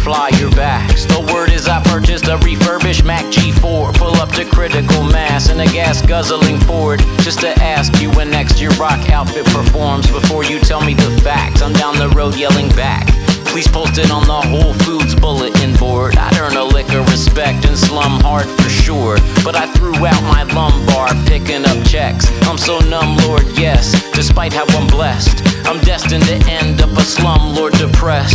fly your backs. The word is I purchased a refurbished Mac G4. Pull up to critical mass in a gas guzzling Ford, just to ask you when next your rock outfit performs. Before you tell me the facts, I'm down the road yelling back. Please post it on the Whole Foods bulletin board. I'd earn a lick of respect and slum hard for sure, but I threw out my lumbar picking up checks. I'm so numb, Lord, yes, despite how I'm blessed, I'm destined to end up a slumlord depressed.